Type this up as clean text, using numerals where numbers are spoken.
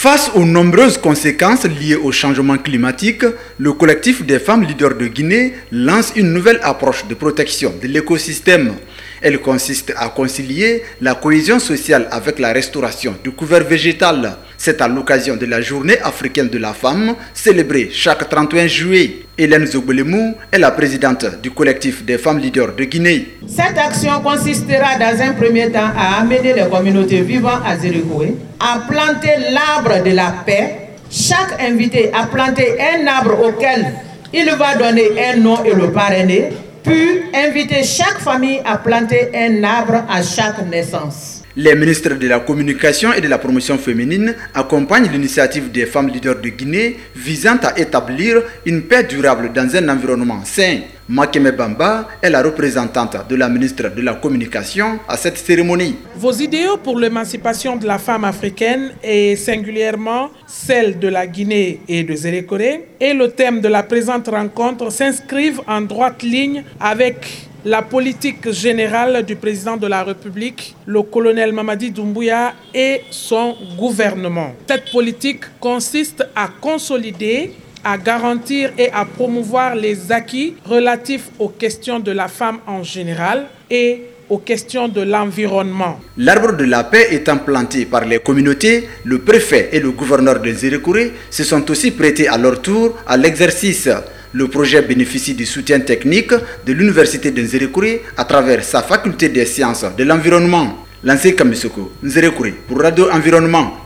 Face aux nombreuses conséquences liées au changement climatique, le collectif des femmes leaders de Guinée lance une nouvelle approche de protection de l'écosystème. Elle consiste à concilier la cohésion sociale avec la restauration du couvert végétal. C'est à l'occasion de la Journée africaine de la femme, célébrée chaque 31 juillet. Hélène Zogbelemou est la présidente du collectif des femmes leaders de Guinée. Cette action consistera dans un premier temps à amener les communautés vivant à Zérikoué à planter l'arbre de la paix. Chaque invité a planté un arbre auquel il va donner un nom et le parrainer, puis inviter chaque famille à planter un arbre à chaque naissance. Les ministres de la Communication et de la Promotion féminine accompagnent l'initiative des femmes leaders de Guinée visant à établir une paix durable dans un environnement sain. Makeme Bamba est la représentante de la ministre de la Communication à cette cérémonie. Vos idéaux pour l'émancipation de la femme africaine et singulièrement celle de la Guinée et de Zérékoré et le thème de la présente rencontre s'inscrivent en droite ligne avec la politique générale du président de la République, le colonel Mamadi Doumbouya et son gouvernement. Cette politique consiste à consolider, à garantir et à promouvoir les acquis relatifs aux questions de la femme en général et aux questions de l'environnement. L'arbre de la paix étant planté par les communautés, le préfet et le gouverneur de Zérékoré se sont aussi prêtés à leur tour à l'exercice. Le projet bénéficie du soutien technique de l'université de Zérékoré à travers sa faculté des sciences de l'environnement. Lancé Kamisoko, Zérékoré pour Radio Environnement.